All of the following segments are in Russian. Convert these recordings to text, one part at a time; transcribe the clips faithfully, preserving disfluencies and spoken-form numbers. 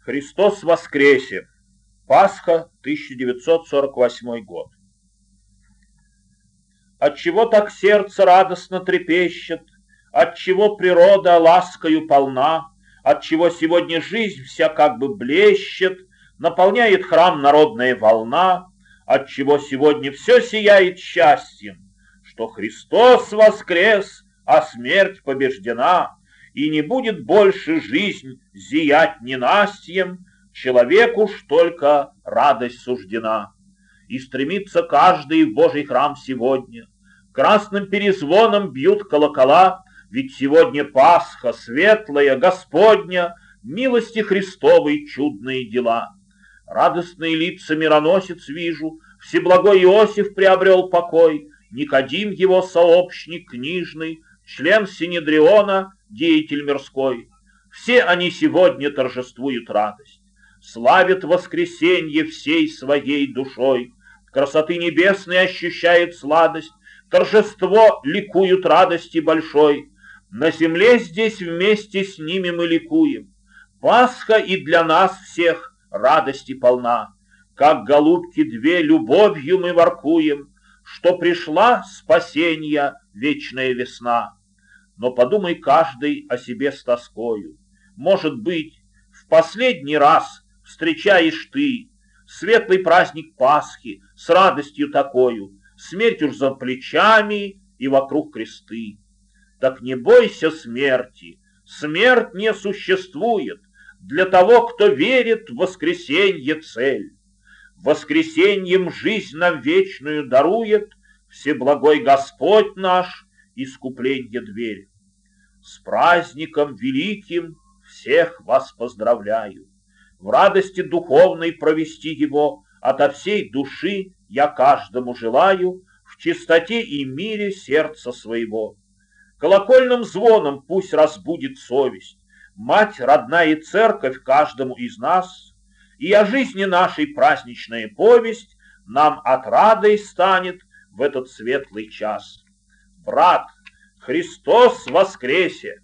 Христос воскресе! Пасха, тысяча девятьсот сорок восьмой год. Отчего так сердце радостно трепещет, отчего природа ласкою полна, отчего сегодня жизнь вся как бы блещет, наполняет храм народная волна, отчего сегодня все сияет счастьем, что Христос воскрес, а смерть побеждена, и не будет больше жизнь зиять ненастьем, человеку ж только радость суждена. И стремится каждый в Божий храм сегодня. Красным перезвоном бьют колокола, ведь сегодня Пасха светлая, Господня, милости Христовой чудные дела. Радостные лица мироносец вижу, всеблагой Иосиф приобрел покой, Никодим его сообщник книжный, член Синедриона, деятель мирской. Все они сегодня торжествуют радость, славят воскресенье всей своей душой, красоты небесной ощущает сладость, торжество ликуют радости большой. На земле здесь вместе с ними мы ликуем. Пасха и для нас всех радости полна. Как голубки две любовью мы воркуем, что пришла спасенья вечная весна. Но подумай каждый о себе с тоскою. Может быть, в последний раз встречаешь ты светлый праздник Пасхи с радостью такою, смерть уж за плечами и вокруг кресты. Так не бойся смерти, смерть не существует для того, кто верит в воскресенье цель. Воскресеньем жизнь нам вечную дарует всеблагой Господь наш, искупленье дверь. С праздником великим всех вас поздравляю. В радости духовной провести его ото всей души я каждому желаю в чистоте и мире сердца своего. Колокольным звоном пусть разбудит совесть Мать родная и церковь каждому из нас, и о жизни нашей праздничная повесть нам отрадой станет в этот светлый час. Брат, Христос воскресе!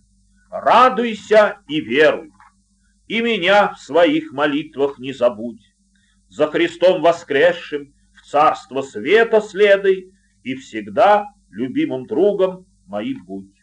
Радуйся и веруй, и меня в своих молитвах не забудь. За Христом воскресшим в царство света следуй, и всегда любимым другом моим будь.